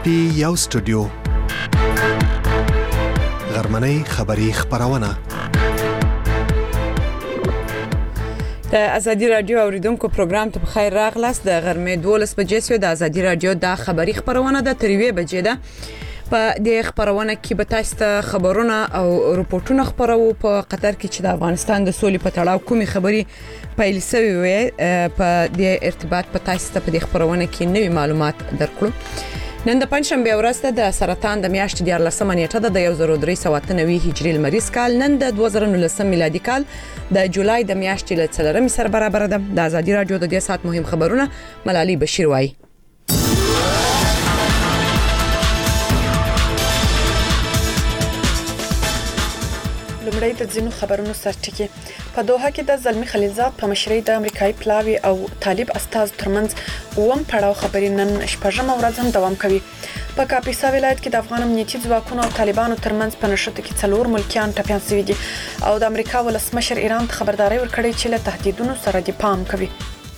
پی یو سټوډیو غرمنۍ خبری خبرونه د ازادي رادیو اوریدونکو پروګرام ته بخیر راغلاست. د غرمې 12 بجې سو د ازادي رادیو د خبری خبرونه د تریوي بجې ده. په دې خبرونه کې به تاسو ته خبرونه او راپورټونه خبرو په قطر کې چې د افغانستان د سولې په تړاو کومي خبري پیل شوی وي په دې ارتباط په تاسو ته په دې خبرونه کې نوي معلومات درکړو. نن د پنځشنبه ورځ د سرطان د میاشتې د 14 نیټه د 1393 هجري لمریز کال، نن د 2019 میلادي کال د جولای د میاشتې ل 4 سره برابر ده. د ازادي رادیو د دې سات مهم خبرونه ملالي بشیر وای. لمړی د ځینو خبرونو سرټکی. په دوحه کې د زلمی خلیلزاد په مشرۍ د امریکایي پلاوی او طالب استاذ ترمنځ اوم پړاو خبرې نن شپږم ورځ هم دوام کوي. په کاپیسا ولایت کې د افغان امنیتي ځواکونو او طالبانو ترمنځ په نښته کې 4 ملکیان ټپيان شوي دي او د امریکا ولسمشر ایران ته خبرداري ورکړې چې له تهدیدونو سره د پام کوي.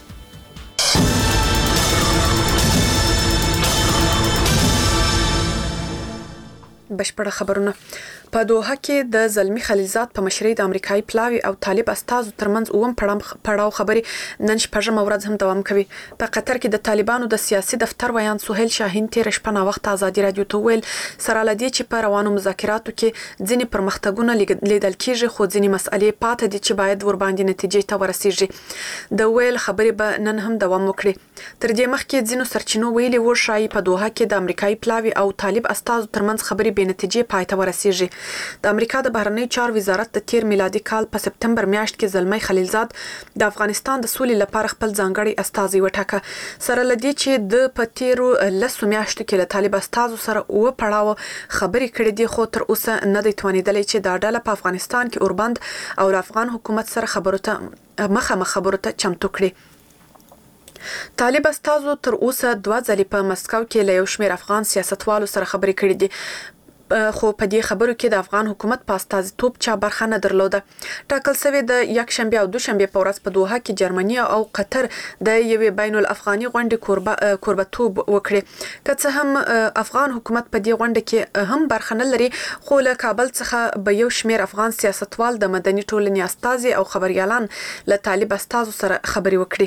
بشپړه خبرونه. په دوحه کې د زلمی خلیلزاد په مشرۍ د امریکایي پلاوی او طالب استاذ ترمنځ اوم پړاو خبري نن شپږم ورځ هم دوام کوي. په قطر کې د طالبانو د سیاسي دفتر ویان سهیل شاهین تیر شپه نا وخت ازادي رادیو ته ویل سره لدی چې په روانو مذاکراتو کې ځینې پرمختګونه لیدل کېږي، خو ځینې مسئلې پاتې دي چې باید ور باندې نتیجې ته ورسیږي. د ویل خبري به نن هم دوام وکړي. تر دې مخکې ځینو سرچینو ویلي و شای په دوحه کې د امریکایي پلاوی او طالب استاذ ترمنځ خبري به نتیجې پای ته ورسیږي. د امریکا د بهرنی چارو وزارت د تیر میلادي کال په سپتمبر میاشت کې زلمی خلیلزاد د افغانستان د سولې لپاره خپل ځانګړي استازي وټاکه. سره لدی چې د پتیرو لسو میاشتو کې له طالب استازو سره او پړاو خبري کړې دي، خو تر اوسه نه دی توانیدلی چې دا ډله په افغانستان کې اوربند او افغان حکومت سره خبرو ته چمتو کړي. طالب استازو تر اوسه 2 ځلې په مسکو کې له یو شمېر افغان سیاستوالو سره خبرې کړې دي، خو په دې خبرو کې د افغان حکومت په استازیتوب چا برخه نه درلوده. ټاکل شوی د یک شنبه او دوشنبه په ورځ په دوحه کې جرمني او قطر د یوې بین الافغاني غونډې کوربتوب وکړي. که څه هم افغان حکومت په دې غونډه کې هم برخه نه لري، خو له کابل څخه به یو شمېر افغان سیاستوال د مدني ټولنې استازي او خبريالان له طالب استازو سره خبري وکړي.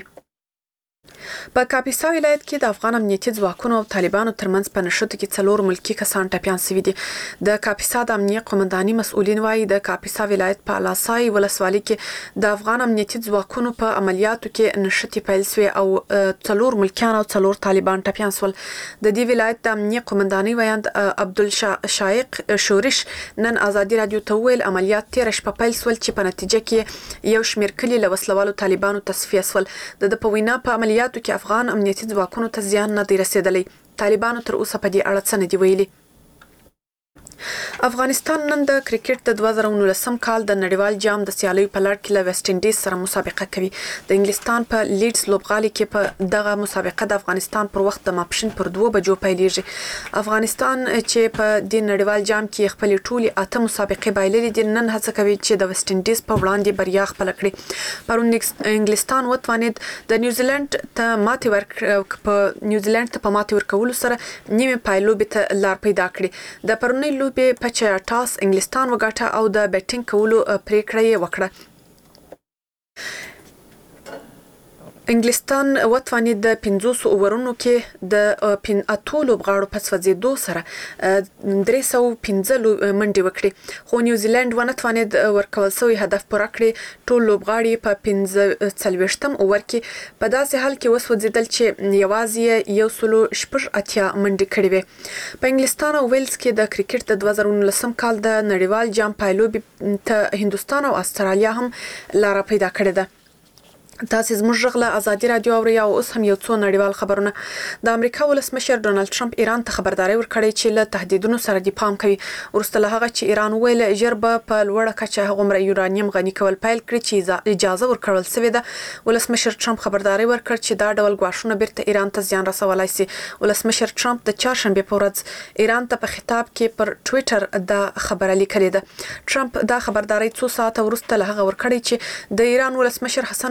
په کاپیسا ولایت کې د افغان امنیتي ځواکونو او طالبانو ترمنځ په نښته کې 4 ملکی کسان ټپيان شوي دي. د کاپیسا د امنیت قومنداني مسؤلین وايي د کاپیسا ولایت په لاسای ولسوالۍ کې د افغان امنیتي ځواکونو په عملیاتو کې نښته پیل شوې او 4 ملکیان او 4 طالبان ټپيان شول. د دې ولایت د امنیت قومنداني ویاند عبدالشایق شورش نن ازادي رادیو ته ویل عملیات تیر شپه پیل شول چې په نتیجه کې یو شمېر کلی له وسلوالو طالبانو تصفیه شول. د پوینا په عملیاتو کې افغان امنیتي ځواکونو ته زیان نه دی رسیدلی. طالبانو تر اوسه په دې اړه څه نه دی ویلي. افغانستان نن د کرکټ د 2019 کال د نړیوال جام د سیالیو په لړ کې له ویسټ انډیز سره مسابقه کوي. د انګلستان په لیډز لوبغالي کې په دغه مسابقه د افغانستان پر وخت د ماپښین پر 2 بجو پیلېږي. افغانستان چې په دې نړیوال جام کې خپل ټولي 8 مسابقې بایللې دي، نن هڅه کوي چې د ویسټ انډیز په وړاندې بریا خپل کړي. پرون انګلستان وتوانید د نیوزیلند ته ماتې ورکولو سره نیمه پایلوبې ته لار پیدا کړي. د پرونی په چاټاس انګلستان وګټه او د بیټینګ کولو پریکړه یې وکړه. انګلستان وتوانید د 500 اوورونو کې د 8 لوبغاړو په سوځېدو سره 315 منډې وکړي، خو نیوزیلند ونه توانید ورکول شوی هدف پوره کړي. ټول لوبغاړي په 45م اوور کې په داسې حال کې وسوځېدل چې یوازې 180 منډې کړې وې. په انګلستان او ویلز کې د کرکټ د 2019 کال د نړیوال جام پایلوبې ته هندستان او استرالیا هم لار پیدا کړې ده. تاسو زموږ غږ ازادي رادیو اوري او اوس هم یو څو نړیوال خبرونه. د امریکا ولسمشر ډونالد ټرمپ ایران ته خبرداري ورکړې چې له تهدیدونو سره د پام کوي. ورسته له هغه چې ایران ویل ژر به په لوړه کچه هغومره یورانیم غني کول پیل کړي چې اجازه ورکړل شوې ده. ولسمشر ټرمپ خبرداري ورکړ چې دا ډول ګواښونه بیرته ایران ته زیان رسولای شي. ولسمشر ټرمپ د چهارشنبه په ورځ ایران ته په خطاب کې پر ټوئیټر دا خبره لیکلې ده. ټرمپ دا خبرداري څو ساعته وروسته له هغه ورکړې چې د ایران ولسمشر حسن روحاني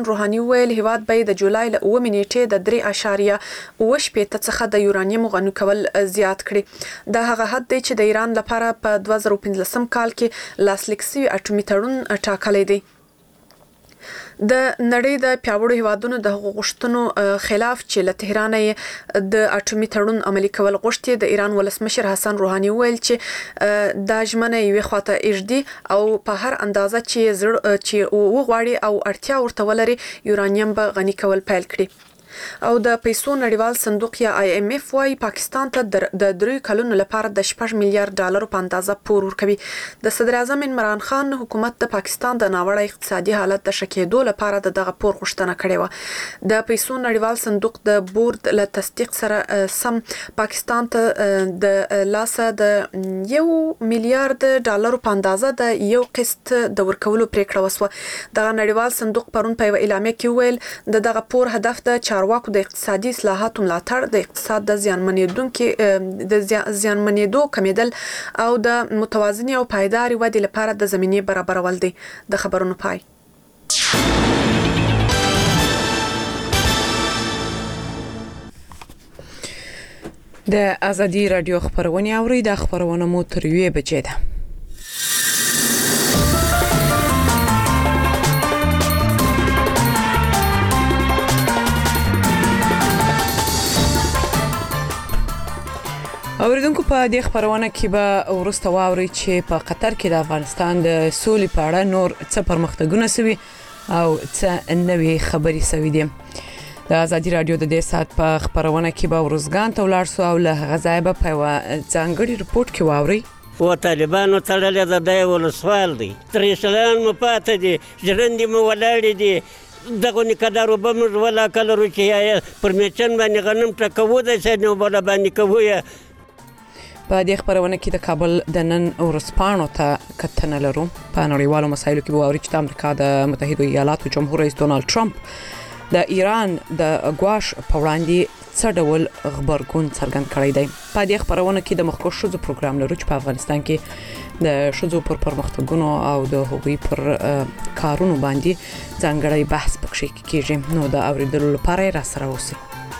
ویل هیواد به د جولای له 9 نیټې د 3.8 څخه د یورانیم غنو کول زیات کړي. دا هغه حد دی چې د ایران لپاره په 2015 کال کې لاسلیک شوی اټومي تړون ټاکلی دی. د نړۍ د پیاوړو هیوادونو د غوښتنو خلاف چې له تهران د اټومي تړون عملي کول غوښتي، د ایران ولسمشر حسن روحاني ویل چې دا ژمنه یوې خواته اجدي او په هر اندازه چې وغواړي او اړتیا ورته ولري یورانیم به غني کول پیل کړي. او د پیسو نړیوال صندوق یا IMF وايي پاکستان ته د 3 کلونو لپاره د 6 میلیارډ ډالر په اندازه پور ورکوي. د صدر اعظم عمران خان حکومت د پاکستان د ناوړه اقتصادي حالت د شکېدو لپاره دغه پور غوښتنه کړې و. د پیسو نړیوال صندوق د بورډ له تصدیق سره سم پاکستان ته د لاسه د 1 میلیارډ ډالر په اندازه د یو قسط د ورکولو پریکړه وسوه. دغه نړیوال صندوق پرون په اعلامیه کې ویل دغه پور هدف د چارواکو د اقتصادي اصلاحاتو ملاتړ، د اقتصاد د زیانمنېدو کمیدل او د متوازنې او پایداري ودې لپاره د زمینې برابرول دي. د خبرونو پای. د ازادي رادیو خبرونه اوري. د خبرونه مو تر 1 بجې ده. اوریدونکو په دې خبرونه کې به ورسته واوري چې په قطر کې د افغانستان د سولې په اړه نور څه پرمختګونه سوي او څه نوې خبرې سوي دي. د ازادي رادیو د دې سات په خبرونه کې به ورزګان ته ولاړ سو او له غزایبه په ځانګړي رپورت کې واوري. و طالبانو تړلې ده د ولسوال دي، ترېشلان مو پاته دي، ژرندې مو ولاړې دي، دغه نکدارو به موږ ولا کلرو چې پر میچن باندې غنم ټکوو د سې نو بل باندې کوو. په دې خبرونه کې د کابل د نن ورځپاڼو ته کتنه لرو. په نړیوالو مسایلو کې واوري چې د امریکا د متحده ایالاتو جمهور رئیس ډونالد ټرمپ د ایران د غواش په وړاندې څه ډول خبرګون څرګند کړی دی. په دې خبرونه کې د مخکښ شوزو پروګرام لرو چې په افغانستان کې د شوزو پر پرمختګونو او د هغوی پر کارونو باندې ځانګړی بحث پکې کیږي. نو د اوریدلو لپاره را سره اوسئ.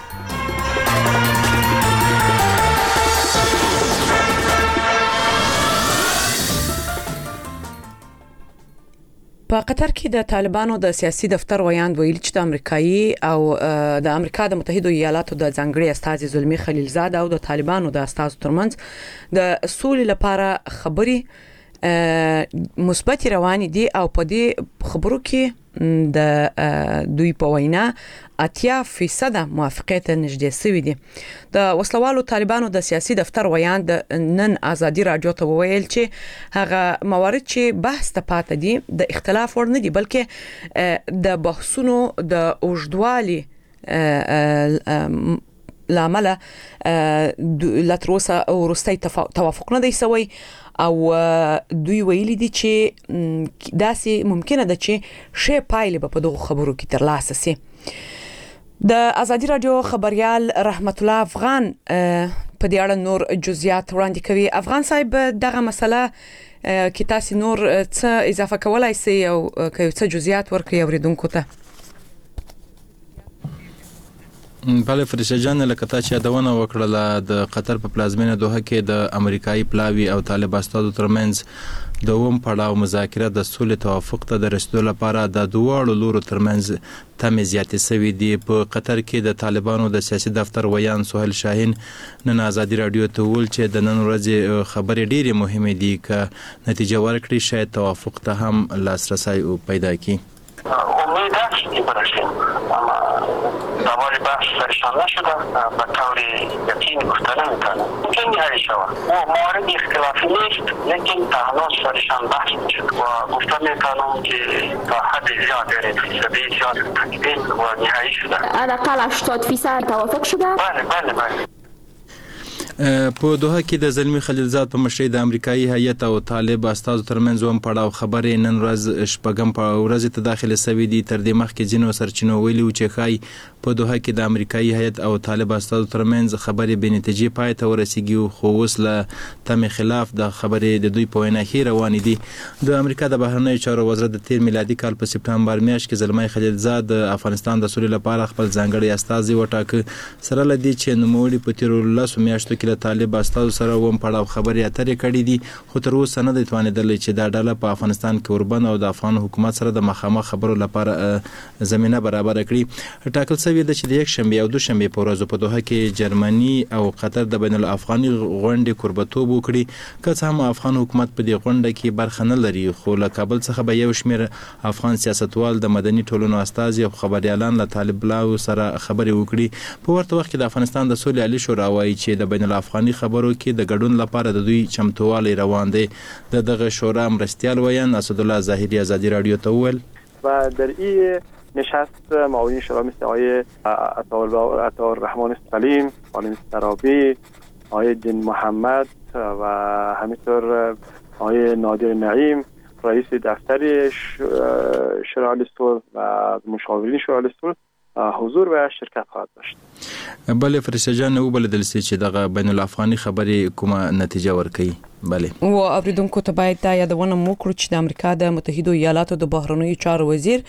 په قطر کې د طالبانو د سیاسي دفتر ویاند ویل چې د امریکایي او د امریکا د متحده ایالاتو د ځانګړي استازي زلمی خلیلزاد او د طالبانو د استازو ترمنځ د سولې لپاره خبري مثبت روان دي او په دې خبرو کې د دوی په وینا 80% موافقت نږدې سوي دي. د وسلوالو طالبانو د سیاسي دفتر ویاند نن ازادي رادیو ته ویل چې هغه موارد چې بحث ته پاتې دي د اختلاف ور نه دي بلکې د بحثونو د اوږدوالي لامل لاتروسا ورستي توافق نه دی سوی او دوی ویلي دي چې داسې ممکنه ده چې شی پایله په دغه خبرو کې ترلاسه سي. د ازادي رادیو خبريال رحمت الله افغان په دې اړه نور جزئیات وړاندې کوي. افغان صاحب دغه مسله کې تاسو نور څه اضافه کولای شئ او څه جزئیات ورکړئ اوریدونکو ته؟ بله فرشته جان، لکه تا چې یادونه وکړله د قطر په پلازمینه دوحه کې د امریکایي پلاوي او طالب استادو ترمنځ دوم پړاو مذاکره د سولې توافق ته د رسیدو لپاره د دوه لورو ترمنځ تم زیاتې سوي دي. په قطر کې د طالبانو د سیاسي دفتر ویان سهیل شاهین نن ازادي رادیو ته ویل چې د نن ورځې خبرې ډېرې مهمې دي که نتیجه ورکړي شاید توافق ته هم لاسرسی پیدا کړي. امید است که برسیم، اما دوباره بحث سرشان نشده به طور یقین گفته نمیتونم. ممکن حل شود و مورد اختلافی نیست، لیکن هنوز سرشان بحث نشد و گفته میتونم که تا حد زیاد فیصدی زیاد تکمیل و نهایی شده. حداقل 80% توافق شده؟ بله. په دوحه کې د زلمی خلیلزاد په مشرۍ د امریکایي هیئت او طالب استازو ترمنځ هم پړاو خبرې نن ورځ شپږم په ورځ ته داخله سوي دي. تر دې مخکې ځینو سرچینو ویلي چې ښایي په دوحه کې د امریکایي هیئت او طالب استازو ترمنځ خبرې بې نتیجې پای ته ورسیږي، خو اوس له تمې خلاف د خبرې د دوی په وینا ښې روانې دي. د امریکا د بهرنیو چارو وزارت د تیر میلادي کال په سپټمبر میاشت کې زلمي خلیلزاد د افغانستان د سولې لپاره خپل ځانګړی استازی وټاکه. سره له دې چې نوموړي په تیرو 10 میاشتو کې له طالب استازو سره هم پړاو خبرې اترې کړې دي، خو تر اوسه نه دی توانېدلی چې دا ډله په افغانستان کې اوربند او د افغان حکومت سره د مخامخ خبرو لپاره زمينه برابر کړي. ټاکل شوی دی چې د یک شنبه او دوشنبه په ورځو په دوحه کې جرمني او قطر د بین الافغاني غونډې کوربتوب وکړي. که څه هم افغان حکومت په دې غونډه کې برخه نه لري، خو له کابل څخه به یو شمېر افغان سیاستوال د مدني ټولنو استازي او خبريالان له طالب لاو سره خبرې وکړي. په ورته وخت کې د افغانستان د سولې عالی شورا وایي چې د بین الافغاني خبرو کې د ګډون لپاره د دوی چمتووالی روان دی. دغه شورا مرستیال ویان اسدالله ظاهری آزادی رادیو ته وویل و در این نشست معاونین شورا مثل آقای عطاالرحمن سلیم، خانم سرابی، آقای دین محمد و همینطور آقای نادر نعیم رئیس دفتر شورا صلح و مشاورین شورا صلح حضور و شرکت خواهد داشت. بله فرشته جان، وبلدل سي چې دغه بین الافغاني خبرې کومه نتیجه ورکړي. بله او اوریدونکو ته باید دا یادونه وکړو چې د امریکا د متحده ایالاتو د بهرنیو چارو وزیر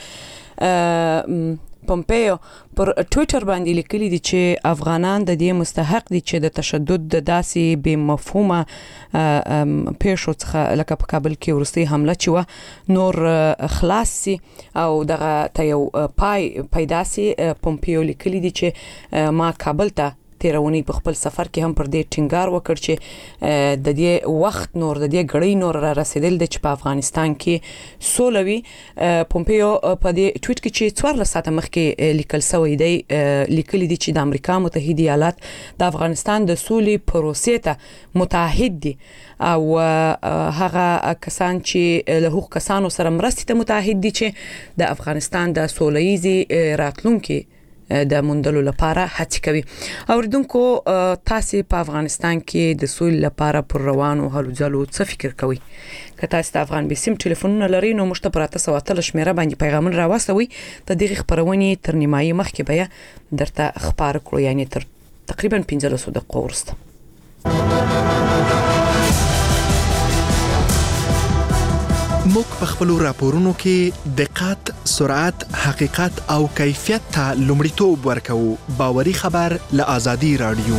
پومپیو پر ټوئیټر باندې لیکلي دي چې افغانان د دې مستحق دي چې د تشدد د داسې بې مفهومه پیښو څخه لکه په کابل کې ورستي حمله چې و نور خلاص سي او دغه ته یو پیدا سي. پومپیو لیکلي دي چې ما کابل ته تیرونی په خپل سفر کې هم پر دې ټینګار وکړ چې د دې وخت نور د دې غړي نور را رسیدل د چې په افغانستان کې سولوي. پومپیو په دې ټویټ کې چې 14 ساعته مخکې لیکل شوی دی لیکلي دي چې د امریکا متحده ایالات د افغانستان د سولې پروسې ته متحد دي او هغه کسان چې له حقوق کسانو سره مرستې ته متحد دي چې د افغانستان د سوله‌ییزي راتلونکي د موندلو لپاره هڅه کوي. اوریدونکو تاسو په افغانستان کې د سولې لپاره پر روانو هلو ځلو څه فکر کوئ؟ که تاسو د افغان بسیم ټلیفونونه لرئ نو موږ ته پراته سواتل شمیره باندې پیغامونه راوستوي. د دغه خبرونې تر نیمایي مخکې بیا درته خبر کړو، یعنی تر تقریبا 15 دقیقې وروسته. موږ په خپل راپورونو کې دقت، سرعت، حقیقت او کیفیت ته لومړیتوب ورکوو. باوري خبر له آزادي رادیو.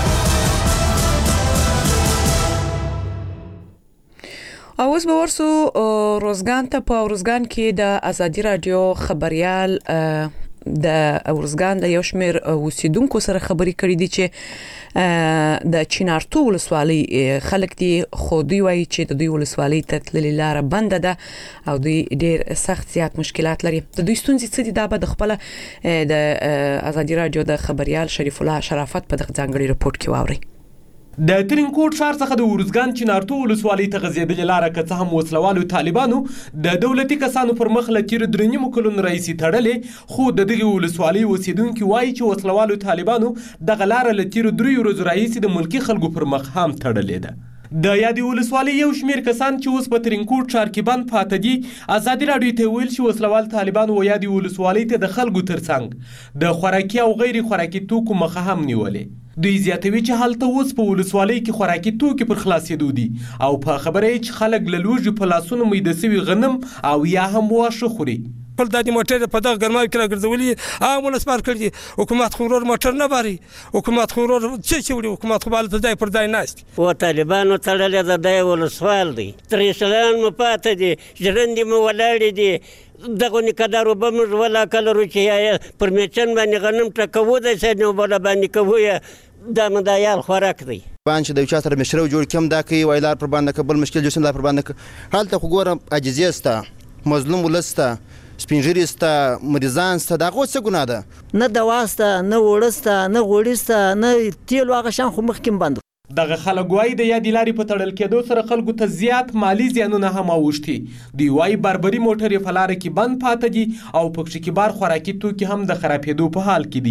اوس به ورسو روزګان ته. په روزګان کې د آزادي رادیو خبريال د روزګان د یو شمېر اوسیدونکو سره خبرې کړې دي چې د چینارتو ولسوالۍ خلک دي، خو دوی وایي چې د دوی ولسوالۍ ته تللې لار بنده ده او دوی ډېر سخت زیات مشکلات لري. د دوی ستونزې څه دي دا به د خپل د آزادي رادیو د خبريال شریف الله شرافت په دغه ځانګړي رپورت کې واوري. د ترینکوټ ښار څخه د ورزګان چینارتو ولسوالۍ ته غځېدلې لاره که څه هم وسلوالو طالبانو د دولتي کسانو پر مخ له تیرو 3 کلونو راهیسې تړلې، خو د دغې ولسوالۍ اوسیدونکي وایي چې وسلوالو طالبانو دغه لاره له تیرو 3 ورځو راهیسې د ملکي خلکو پر مخ هم تړلې ده. د یادې ولسوالۍ یو شمېر کسان چې اوس په ترینکوټ ښار کې بند پاته دي آزادي راډیو ته ویل چې وسلوال طالبانو یادې ولسوالۍ ته د خلکو ترڅنګ د خوراکي او غیر خوراکي توکو مخه هم نیولې. دوی زیاتوي چې هلته اوس په ولسوالۍ کې خوراکي توکي پر خلاصېدو دي او په خبره یې چې خلک له لوږې په لاسونو میده سوي غنم او یا هم واښه خوري. خپل د موټر په دغه ګرماوي کې راګرځولي عامونه سپار کړي. حکومت خو ورور موټر نه باري، حکومت خو ورور څه وړي، حکومت خو بالته ځای پر ځای ناست و طالبانو تړلې ده. د ولسوال دی ترېشلان مو پاته دي، ژرندې مو ولاړې دي، دغه نکدارو به موږ ولا کلرو چې پر میچن باندې غنم ټکوو د سنو بل باندې کوو د مدایال خوراک دی. بان چې د یو چا سره مشرو جوړ کم دا کوي وایلار پر باندې کبل مشکل جوړ سم دا پر باندې حالت خو ګورم عاجزي استا مظلوم ولستا سپینجری استا مریضان استا دا خو څه ګناه ده؟ نه دواسته نه وړسته نه غوړسته نه تیل واغه شان خو مخکې بند. دغه خلک وایي د یادې لارې په تړل کېدو سره خلکو ته زیات مالی زیانونه هم اوښتي. دوی وایي بربري موټرې په لاره کې بند پاته دي او پکښې کبار خوراکي توکي هم د خرابېدو په حال کې دي.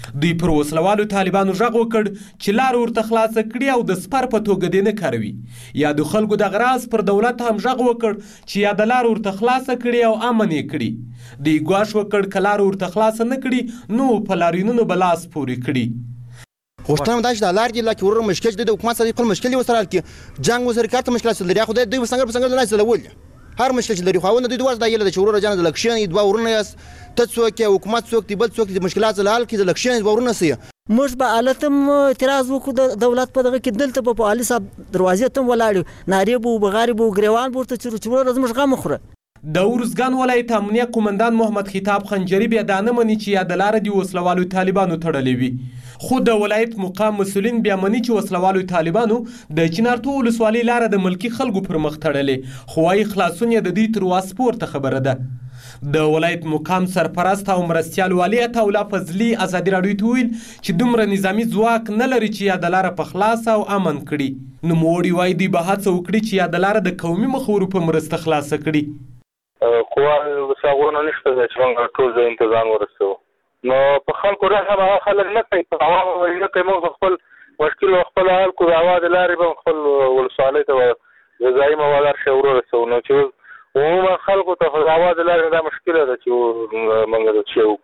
دوی پر وسلوالو طالبانو غږ وکړ چې لار ورته خلاصه کړي او د سپر په توګه دې نه کاروي. یا د خلکو د غراز پر دولت هم غږ وکړ چې یا د لار ورته خلاصه کړي او امن یې کړي. دوی ګواښ وکړ که لار ورته خلاصه نه کړي نو په لاریونونو به لاس پورې کړي. غوښتنه دا چې د لار کې ورور مشکل د حکومت سره خپل مشکل وسره کې جنگ وسره کارته مشکلات لري. خو دوی وسنګر په څنګه نه لول هر مشکل چې لري خو دوی دوه د یله د ورور جان د لکشن دوه ورونه یاس ته څوک حکومت څوک دی بل څوک د مشکلات حل کې د لکشن دوه ورونه سي. موږ به التم اعتراض وکړو د دولت په دغه کې دلته په علي صاحب دروازې ته ولاړ ناری بو بغاری بو ګریوان ورته چې ورور زموږ غم خوره. د ارزګان ولایت امنیه قومندان محمد خطاب خنجری بیا دانه مني چې یا د لار دی وسلوالو طالبانو تړلې وي. خو د ولایت مقام مسولین بیا مني چې وسلوالو طالبانو د چنارتو ولسوالۍ لار د ملکی خلکو پر مخ تړلې خو وايي خلاصون یې د دې تر واسپورته خبره ده. د ولایت مقام سرپرست او مرستیال والی عطاالله فضلي ازادي راډیو ته ویل چې دومره نظامی ځواک نه لري چې یا د لار په خلاص او امن کړي. نوموړي وايي دوی به هڅه وکړي چې یا د لار د قومي مخورو په مرسته خلاصه کړي. قوه ساغونه نشته چې موږ ټول ځای انتظام ورسو نو په خلکو راځه هغه خلک نه کوي په عوامو نه کوي. موږ خپل مشکل خپل حل کو د اواز لارې به خپل ولسوالۍ ته غذایي مواد شور ورسو نو چې عموما خلکو ته د اواز لارې دا مشکل ده چې موږ د چیو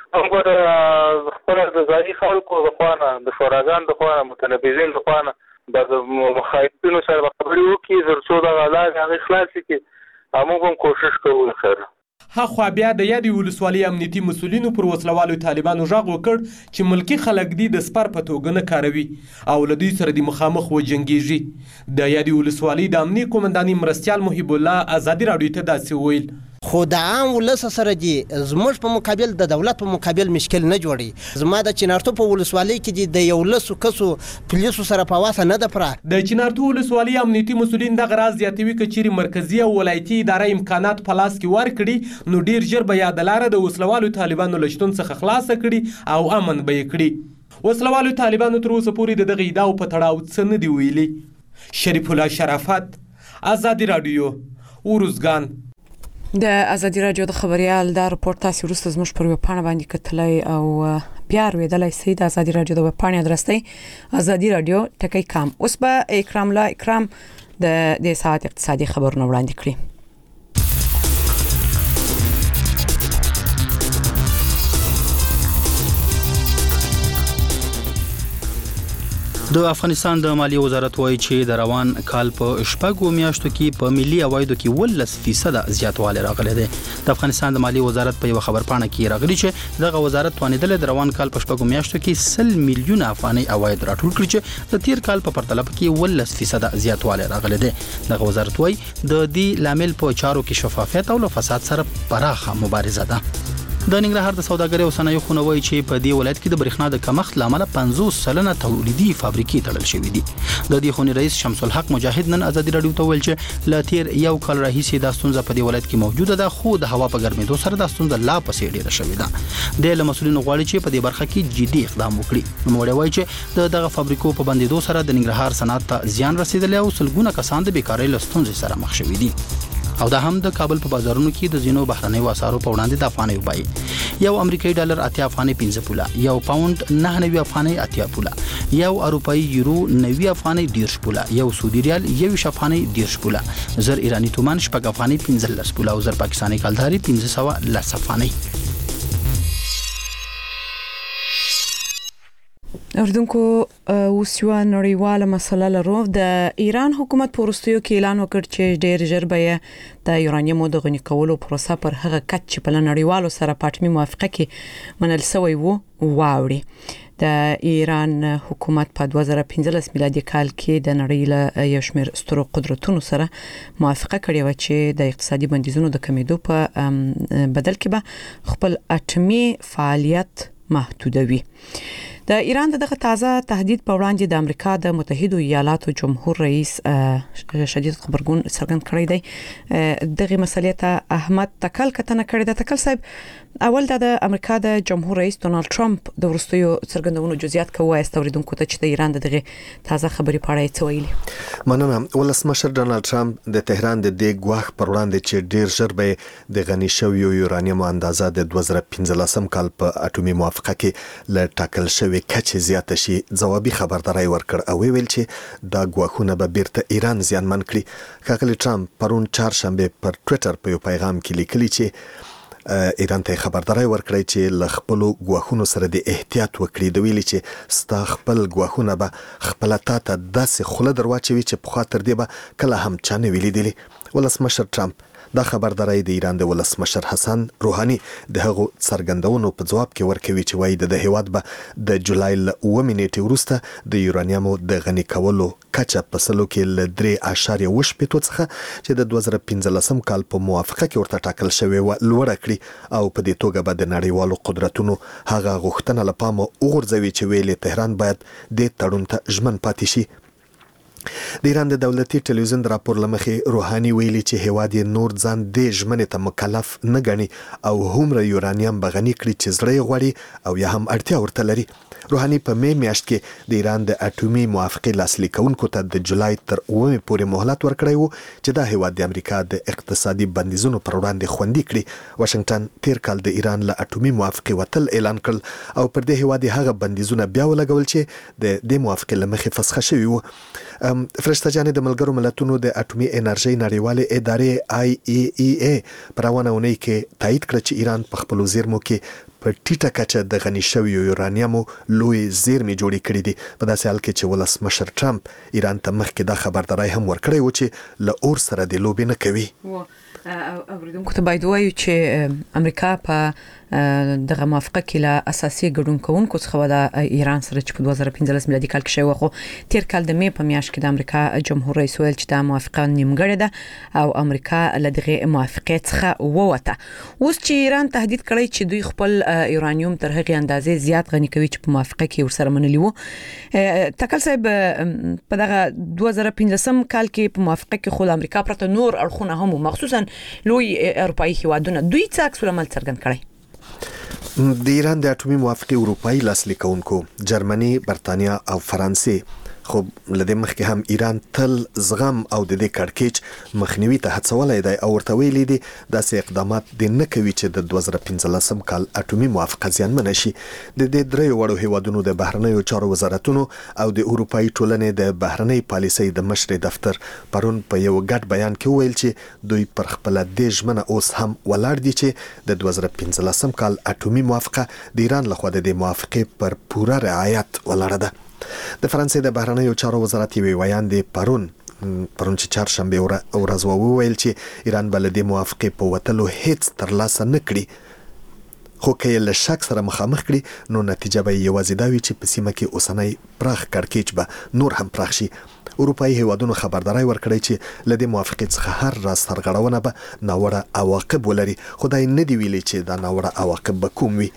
موږ خپل غذایي خلکو د خوانه د شوراګان د خوانه متنبذین د خوانه د مخاطبینو سره خبرې وکړي ترڅو دا علاج هغه خلاص کړي. موږ هم کوشش کوو خیر. هخوا بیا د یادې ولسوالۍ امنیتي مسولینو پر وسلوالو طالبانو غږ وکړ چې ملکی خلک دي د سپر په توګه نه کاروي او له دوی سره د مخامخ وجنګیږي. د یادې ولسوالۍ د امنیه قومنداني مرستیال محب الله ازادي راډیو ته داسې ویل خو د عام ولس سره دي زموږ په مقابل د دولت په مقابل مشکل نه جوړي. زما د چنارتو په ولسوالۍ کې د یو لسو کسو پولیسو سره په واسه نه ده پره. د چنارتو ولسوالۍ امنیتي مسولین دغه راز زیاتوي که چیرې مرکزي او ولایتي اداره امکانات په لاس کې ورکړي نو ډیر ژر به یا د لاره د وسلوالو طالبانو له شتون څخه خلاصه کړي او امن به یې کړي. وسلوالو طالبانو تر اوسه پورې د دغه ادعاو په تړاو څه نه دي ویلي. شریف الله شرافت، ازادي راډیو، ورزګان. د ازادي راډیو د خبريال دا راپور تاسو ورسته زموږ پر ویب پاڼه باندې کتلای او بیا ورویدلای سي. د ازادي راډیو د ویب پاڼې ادرس دی azadiradio.com. اوس به اکرام د ساعت اقتصادي خبرونه وړاندې کړي. د افغانستان د مالیې وزارت وایي چې د روان کال په شپږو میاشتو کې په ملي عوایدو کې 10% زیاتوالی راغلی دی. د افغانستان د مالیې وزارت په یو خبرپاڼه کې راغلي چې دغه وزارت توانیدل د روان کال په شپږو میاشتو کې 100 میلیونه افغاني عواید راټول کړي چې د تیر کال په پرتله کې 10% زیاتوالی راغلی دی. دغه وزارت وایي د دې لامل په چارو کې شفافیت او فساد سره پراخه مبارزه ده. د ننګرهار د سوداګرۍ او صنایعو خونه وایي چې په دې ولایت کې د برېښنا د کمښت لامل 50 تولیدي فابریکې تړل شوې دي. د دې خونې رئیس شمس الحق مجاهد نن ازادي راډیو ته ویل چې ل تیر یو کال راهیسې د ستونزه په دې ولایت کې موجوده ده خو د هوا په ګرمېدو سره د ستونزه لا پسې ډېره شوې ده. د مسؤلینو غواړي چې په دې برخه کې جدي اقدام وکړي. نو وایي چې دغه فابریکو په بندیدو سره د ننګرهار صنعت ته زیان رسیدلی او سلګونه کسان د بیکارۍ له ستونزې سره مخ شوي دي. او دا هم د کابل په بازارونو کې د زینو بهرنیو اسعارو په وړاندې د افغانۍ بیه یو امریکایي ډالر 80 افغانۍ 15 پوله، یو پاوند 99 افغانۍ 80 پوله، یو اروپایي یورو 90 افغانۍ 10 پوله، یو سعودي ریال 21 افغانۍ 10 پوله، زر ایرانی تومان 6 افغانۍ 15 پوله او زر پاکستاني کلداري 1510 افغانۍ. اردوونکو اوس یو نړیواله مسله لرو. د ایران حکومت په وروستیو کې اعلان وکړ چې ډېر ژر به د یورانیم د غني کولو پروسه پر هغه کچ چې په نړیوالو سره پاتمي موافقه کې منل شوی وو واوړي. د ایران حکومت په 2015 میلادي کال کې د نړۍ له یو شمېر سترو قدرتونو سره موافقه کړې و چې د اقتصادي بندیزونو د کمیدو په بدل کې به خپل اټومي فعالیت محدودوي. د ایران دغه تازه تهدید په وړاندې د امریکا د متحده ایالاتو جمهور رئیس شدید خبرګون څرګند کړی دی. دغه مسلې ته احمد تکل کتنه کړی دی. تکل صاحب اول د امریکا د جمهور رئیس ډونالد ټرمپ د ورستیو څرګندونو جزئیات کوي استوریدونکو ته چې د ایران دغه تازه خبري پاړای څویلي. مننه. ولسمشر ډونالد ټرمپ د تهران د دې ګواښ پر وړاندې چې ډیر ژر به د غني شویو یورانیم اندازه د 2015 کال په اټومي موافقه کې ل ټاکل شوی کچې زیاته شي ځوابي خبرداري ورکړ او ویل چې دا ګواښونه به بیرته ایران زیانمن کړي. ښاغلي ټرمپ پرون چهارشنبه پر ټوئیټر په یو پیغام کې لیکلي چې ایران ته خبرداري ورکړی چې ل خپل ګواښونو سره د احتیاط وکړي. د ویلي چې ستا خپل ګواښونه به خپل تاته داسې خوله درواچوي چې په خاطر دی به کله هم چا نه ویلي دي. ولسمشر ټرمپ دا خبرداري د ایران د ولسمشر حسن روحاني د هغو څرګندونو په جواب کې ورکوي چې وایي د هیواد به د جولای ل 9 نیټې وروسته د یورانیمو د غني کولو کچه په سلو کې ل 3.8 څخه چې د 2015 کال په موافقه کې ورته ټاکل شوی و لوړه کړي او په دې توګه به د نړیوالو قدرتونو هغه غوښتنه لپاره وګرځوي چې ویلي تهران باید د تړون ته ژمن پاتې شي. د ایران د دولتي ټلویزیون د راپور لمخې روحاني ویلي چې هیواد نور ځان د ژمنې ته مکلف نه ګڼي او هومره یورانیم بغني کړي چې زړه غوړي او یا هم اړتیا ورته لري. روحاني په می میاشت کې د ایران د اټومي موافقې لاسلیک کوونکو ته د جولای تر 9 پورې مهلت ورکړی وو چې دا هیواد د امریکا د اقتصادي بندیزونو پر وړاندې خوندي کړي. واشنگټن تیر کال د ایران له اټومي موافقې وتل اعلان کړ او پر دې هیواد هغه بندیزونه بیا ولګول چې د دې موافقې لمخې فسخه شوی وو. فرشته جان د ملګرو ملتونو د اټومي انرژي نړیوالې ادارې IAEA پرونه کې تایید کړ چې ایران په خپل زیرمو کې په ټیټه کچه د غني شویو یورانیمو لوی زیرمې جوړې کړې دي. په داسې حال کې چې ولسمشر ټرمپ ایران ته مخکې دا خبرداري هم ورکړی و چې له اور سره د لوبې نه کوي. اوریدونکو ته باید وایو چې امریکا په دغه موافقه کې له اساسي ګډون کوونکو څخه د ایران سره چې په 2015 میلادي کال کې شوی خو تیر کال د می په میاشت کې د امریکا جمهور رئیس ویل چې دا موافقه نیمګړې ده او امریکا له دغه موافقې څخه ووته. اوس چې ایران تهدید کړی چې دوی خپل یورانیوم تر هغه اندازې زیات غني کوي چې په موافقه کې ورسره منلی وو. تکل صاحب په دغه 2015 کال کې په موافقه کې خو امریکا پرته نور اړخونه هم مخصوصا لوی اروپאי هیوادونه دوی څه عکس العمل څرګند کړی. د ایران د اټومي موافقې اروپאי لاسلیک کوونکو جرمني، برتانیا او فرانسې خو لدې مخکې هم ایران تل زغم او د دې کړکېچ مخنیوي ته هڅولای دی او ورته ویلي دي داسې اقدامات د نه کوي چې د 2015 کال اټومي موافقه زیانمنه شي. د دې درې وړو هیوادونو د بهرنیو چارو وزارتونو او د اروپאי ټولنې د بهرنۍ پالیسۍ د مشر دفتر پرون په یو ګډ بیان کې ویل چې دوی پر خپل د ژمنه اوس هم ولاړ دي چې د 2015 کال اټومي موافقه د ایران لخوا د موافقې پر پوره رعایت ولاړه ده. د فرانسې د بهرنیو چارو وزارت یې ویان دی پرون چې چهارشنبه ورځ وویل چې ایران بل د موافقې په وتلو هیڅ ترلاسه نه کړي خو که له شک سره مخامخ کړي نو نتیجه به یوازې دا وي چې په سیمه کې اوسنۍ پراخ کړکېچ به نور هم پراخ شي. اروپאי هیوادونو خبرداري ورکړی چې له دې موافقې څخه هر راز سرغړونه به ناوړه عواقب ولري. خدای نه دی ویلي چې دا ناوړه عواقب به کوم وي.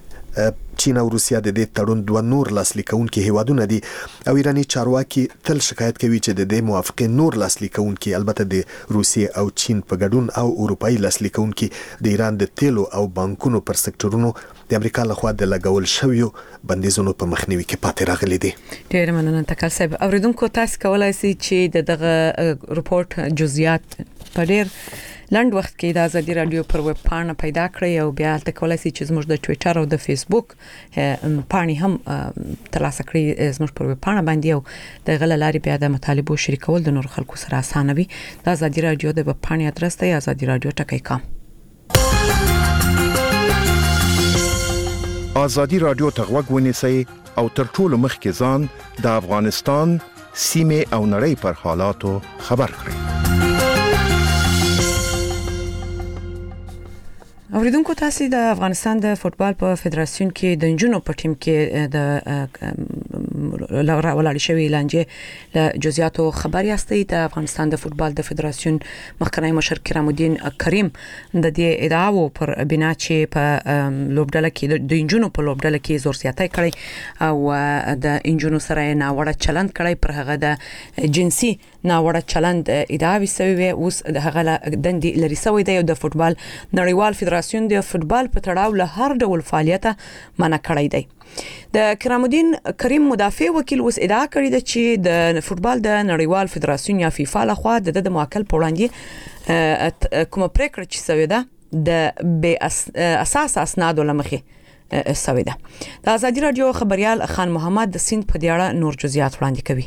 چین او روسیا د دې تړون دوه نور لاسلیک کوونکي هیوادونه دي او ایرانی چارواکي تل شکایت کوي چې د دې موافقې نور لاسلیک کوونکي البته د روسیا او چین په ګډون او اروپאי لاسلیک کوونکي د ایران د تیلو او بانکونو پر سکتورونو د امریکا لخوا د لګول شویو بندیزونو په مخنیوي کې پاتې راغلي دي. ډیر مننه تکل صاحب. اوریدونکو تاسو کولای شئ چې دغه رپورت جزئیات په ډیر لنډ وخت کې د ازادي رادیو پر ویب پاڼه پیدا کړئ او بیا تاسو کولای شئ چې زموږ د ټوئیټر او د فیسبوک پاڼې هم ترلاسه کړئ زموږ پر ویب پاڼه باندې او د غل لاري بیا د مطالبو شریکول د نور خلکو سره اسانه وي. د ازادي رادیو د ویب پاڼې ادرس دی azadiradio.com. ازادي رادیو ته غوږ ونیسئ او تر ټولو مخکې ځان د افغانستان سیمه او نړۍ پر حالاتو خبر کړئ. اوریدونکو تاسو د افغانستان د فوتبال په فدراسیون کې د جنونو په ټیم کې د ولاړ شوی لانجه له جزئیاتو خبر یاستئ. د افغانستان د فوتبال د فدراسیون مخکنی مشر کرام الدین کریم د دې ادعاو پر بنا چې په لوبډله کې د انجونو په لوبډله کې زور زیاتی کړی او د انجونو سره ناوړه چلند کړی، پر هغه د جنسي ناوړه چلند ادعاوي سوی، اوس د هغه دندې لري سوی دی. د فوتبال نړیوال فدراسیون د فوتبال په تړاو له هر ډول فعالیت منع کړی دی. د کرام الدین کریم مدافع وکیل اوس ادعا کړې ده چې د فوتبال د نړیوال فدراسیون یا فیفا لخوا د موکل په وړاندې کومه پریکړه چې سوی ده د بې اساس اسنادو لمخې سوی ده. د آزادي رادیو خبريال خان محمد د سند په دې اړه نور جزئیات وړاندې کوي.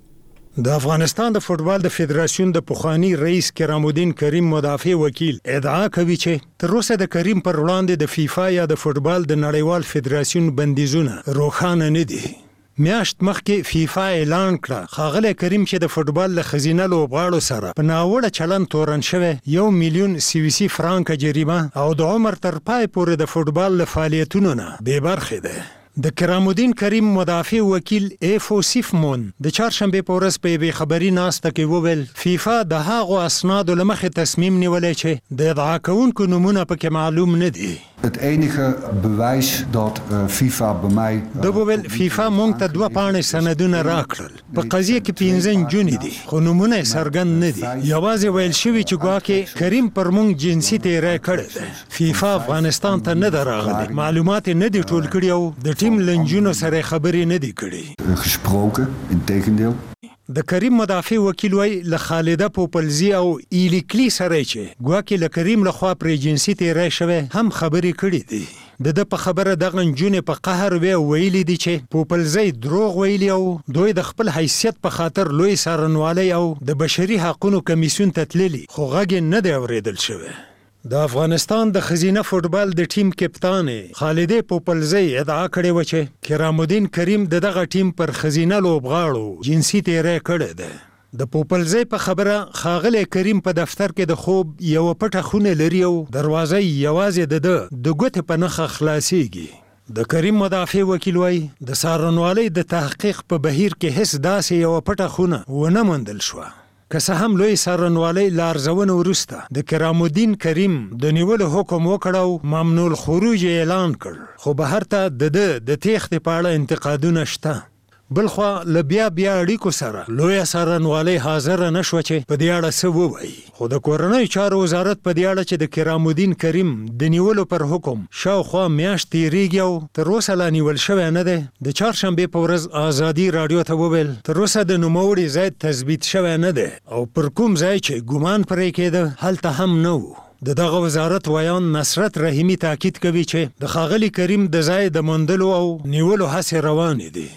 د افغانستان د فوتبال د فدراسیون د پخوانی رئیس کرام الدین کریم مدافع وکیل ادعا کوي چې تر اوسه د کریم پر وړاندې د فیفا یا د فوتبال د نړیوال فدراسیون بندیزونه روښانه نه دي. میاشت مخکې فیفا اعلان کړ ښاغلی کریم چې د فوتبال له خزینه لوبغاړو سره په ناوړه چلند تورن شوی 1 میلیون سویسي فرانک جریمه او د عمر تر پای پورې د فوتبال له فعالیتونو نه بې برخې ده. د کرام الدین کریم مدافع وکیل ایفوسیف مون د چهارشنبه په ورځ په یوه خبري ناسته کې وویل فیفا د هغو اسنادو لمخې تصمیم نیولی چې د ادعا کوونکو نومونه پکې معلوم نه دي. Het enige bewijs dat FIFA bij mij... وویل فیفا مونږ ته 2 پاڼې سندونه راکړل. په قضیه کې 15 نجونې دي خو نومونه څرګند نه دي. یوازې ویل شوي چې ګواکې کریم پر مونږ جنسي تیری کړی دی. فیفا افغانستان ته نه ده راغلی، معلومات نه دي ټول کړي او د ټیم لنجونو سره خبرې نه دي کړي. gesproken, integendeel. د کریم مدافع وکیل وای له خالده پوپلزی او ایلیکلی سره چې ګواکې له کریم لخوا پر جنسي تیری شوی هم خبرې کړي دي. د په خبره دغه نجونې په قهر ویلي دي چې پوپلزی دروغ ویلي او دوی د خپل حیثیت په خاطر لوی څارنوالۍ او د بشري حقوقو کمیسیون ته تللي خو غږ نه دی اورېدل شوی. د افغانستان د خزینه فوتبال د ټیم کپتان خالده پوپلزی ادعا کړې و چې کرام الدین کریم دغه ټیم پر خزینه لوبغاړو جنسي تیری کړی دی. د پوپلزی په خبره ښاغلی کریم په دفتر کې د خوب یو پټه خونه لري او دروازه یوازې د ګوتې په نښه خلاصیږي. د کریم مدافع وکیل وای د څارنوالۍ د تحقیق په بهیر کې هیڅ داسې یو پټه خونه ونه موندل شوه. که څه هم لوی څارنوالۍ له ارزونې وروسته د کرام الدین کریم د نیولو حکم وکړ او ممنوع الخروج اعلان کړ، خو بهر ته د تېښتې په اړه انتقادونه شته. بلخوا له بیا اړیکو سره لویه څارنوالۍ حاضره نه شوه چې په دې اړه څه ووایي. خو د کورنیو چارو وزارت په دې اړه چې د کرام الدین کریم د نیولو پر حکم شاوخوا میاشت تېرېږي او تر اوسه لا نیول شوی نه دی، د چهارشنبې په ورځ آزادي راډیو ته وویل تر اوسه د نوموړي ځای تثبیت شوی نه دی او پر کوم ځای چې ګمان پرې کېده هلته هم نه و. د دغه وزارت ویان نصرت رحیمي تاکید کوي چې د ښاغلي کریم د ځای د موندلو او نیولو هڅې روانې دي.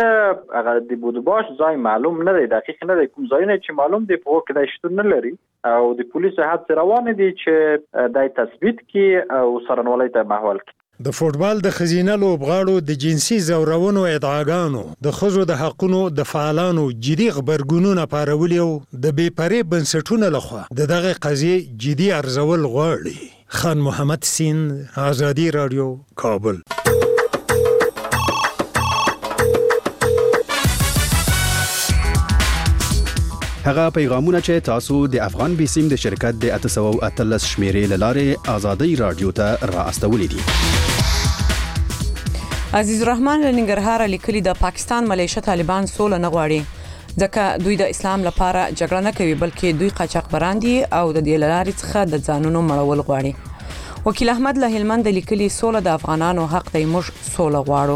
هغه د بودباش ځای معلوم نه دی، دقیق نه دی، کوم ځایونه چې معلوم دی په کې د شتون نه لري او د پولیسو هڅې روانې دي چې د تثبیت کې او څارنوالۍ ته محول کړي. د فوتبال د خزینه لوبغاړو د جنسي زورونو ادعاګانو د ښځو د حقونو د فعالانو جدي غبرګونونه پارولي او د بې پرې بنسټونو لخوا دغه قضیې جدي ارزول غواړي. خان محمد سیند، آزادي رادیو، کابل. هغه پیغامونه چې تاسو د افغان بیسیم د شرکت د 813 شمیرې لاره آزادي رادیو ته را استولې دي. عزیز الرحمن لنګرهار لیکلي د پاکستان ملیشه طالبان سول نه غواړي ځکه دوی د اسلام لپاره جګړه نه کوي بلکې دوی قاچاقبران دي او د دې لارې څخه د ځانونو مړول غواړي. وکیل احمد له هلمند لیکلي سول د افغانانو حق دی، موږ سول غواړو.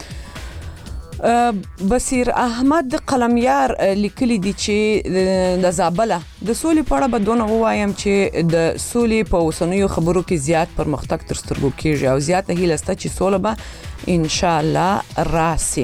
بصیر احمد قلمیار لیکلی دی چې د زابله د سولې په اړه به دونه ووایم چې د سولې په اوسنیو خبرو کې زیات پرمختګ تر سترګو کېږي او زیاته هیله شته چې سوله به ان شاء الله راسي.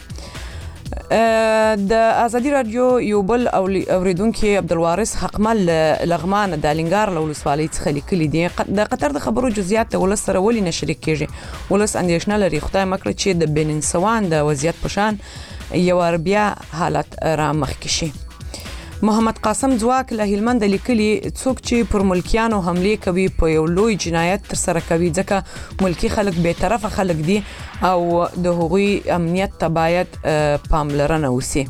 د آزادي رادیو یو بل اوریدونکو عبدالوارث حقمل لغمان د لنګار ولسوالۍ څخه لیکلي دي د قطر د خبرو جزئیات ولس سره ولې نه شریک کیږي. ولس اندېښنه لري خدای مکړه چې د بننسوان د وضعیت په شان یو بیا حالت را مخ کې شي. محمد قاسم ځواک له هلمند لیکلي څوک چې پر ملکیانو حمله کوي په یو لوی جنایت تر سره کوي ځکه ملکی خلک به طرفه خلک دي او د هغوی امنیت ته باید پاملرنه وسی.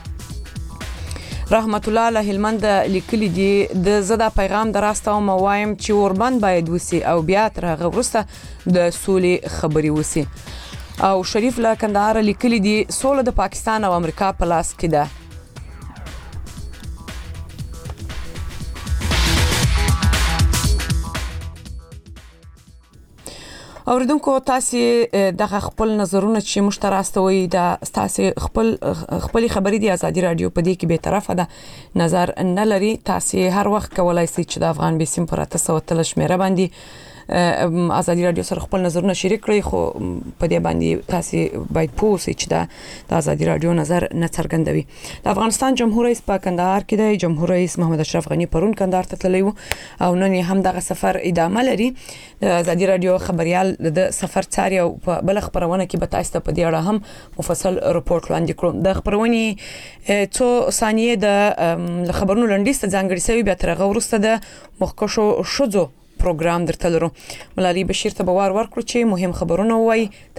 رحمت الله له هلمند لیکلي دي د زدا پیغام دراسته او موایم چې اوربند باید وسی او بیا تر هغه وروسته د سولې خبري وسی. او شریف له کندهار لیکلي دي سوله د پاکستان او امریکا په لاس کې ده. اوریدونکو تاسو د خپل نظرونه چې مشترکاستوي د تاسو خپل خبرې دی ازادي رادیو په دې کې به طرفه ده نظر نه لري. تاسو هر وخت کولای شئ چې د افغان بیسیم پر 800 شمیره باندې ازادي رادیو سره خپل نظرونه شریک کړئ خو په دې باندې تاسو باید پوه شئ چې د ازادي رادیو نظر نه څرګندوي. د افغانستان جمهور رئیس په کندهار کې د جمهور رئیس محمد اشرف غنی پرون کندهار ته تللی او نن هم دغه سفر ادامه لري. د ازادي رادیو خبريال د سفر څاري او په بل خبرونه کې به تاسو ته په دې اړه هم مفصل رپورت وړاندې کړم. د خبرونې څو ثانیې د خبرونو لنډیسته ځانګړي شوی بیا تر هغه وروسته د مخکشو شوزو پروګرام درته لرو. ملالي بشیر ته باور ورکړو چې مهم خبرونه وای